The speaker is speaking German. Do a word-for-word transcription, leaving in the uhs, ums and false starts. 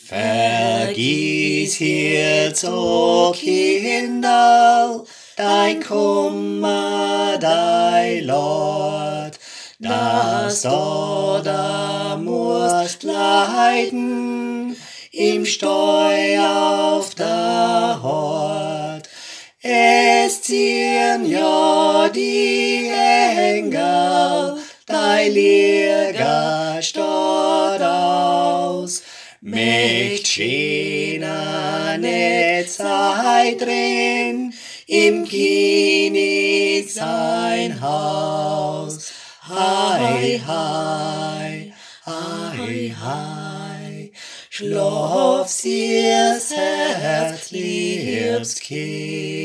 Vergiss jetzt, o Kinder, dein Kummer, dein Lot, dass du da musst leiden, im Steu auf der Hort. Es ziehen ja die Engel, dein Liga Stadt aus, mich schöner net sei drin, im Kini sein Haus. Hei, hei, hei, hei, schlaf sie's Herz, liebes Kind.